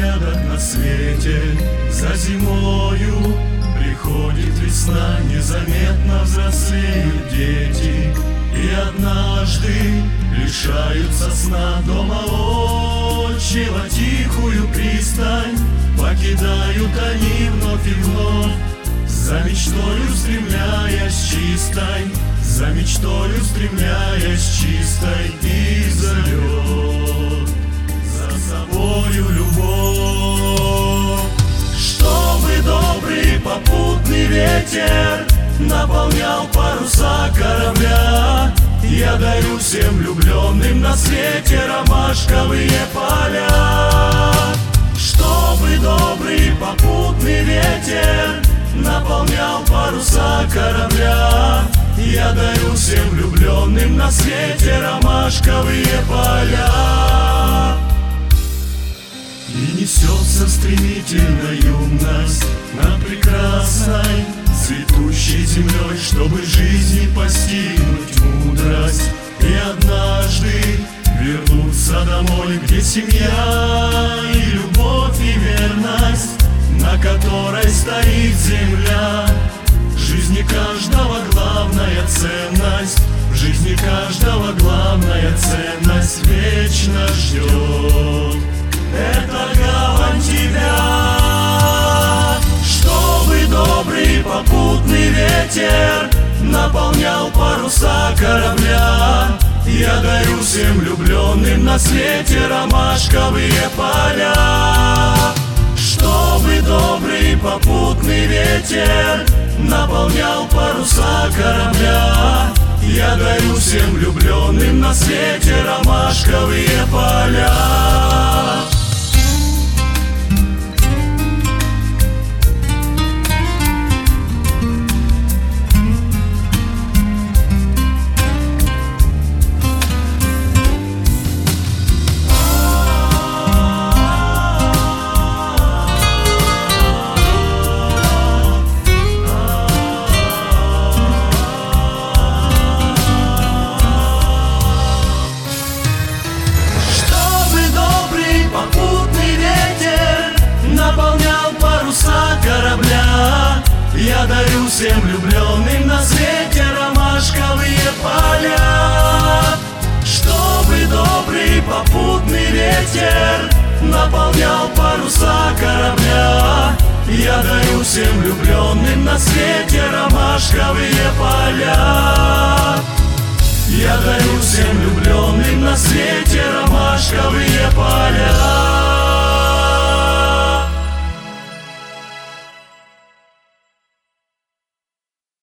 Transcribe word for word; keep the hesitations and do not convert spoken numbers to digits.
напоследок на свете. За зимою приходит весна, незаметно взрослеют дети, и однажды лишаются сна. Дома отчего тихую пристань покидают они вновь и вновь, за мечтою стремляясь чистой, за мечтою стремляясь чистой, и зовет за собою любовь. Чтобы добрый попутный ветер наполнял паруса корабля, я дарю всем влюбленным на свете ромашковые поля. Чтобы добрый попутный ветер наполнял паруса корабля, я дарю всем влюбленным на свете ромашковые поля. И несется стремительно юность над прекрасной цветущей землей, чтобы жизни постигнуть мудрость и однажды вернуться домой, где семья и любовь и верность, на которой стоит земля. В жизни каждого главная ценность, в жизни каждого главная ценность вечно ждет. Это гавань тебя. Чтобы добрый попутный ветер наполнял паруса корабля, я дарю всем влюбленным на свете ромашковые поля. Чтобы добрый попутный ветер наполнял паруса корабля, я дарю всем влюбленным на свете ромашковые поля. Я дарю всем влюбленным на свете ромашковые поля. Чтобы добрый попутный ветер наполнял паруса корабля, я дарю всем влюбленным на свете ромашковые поля. Я дарю всем влюбленным на свете ромашковые поля.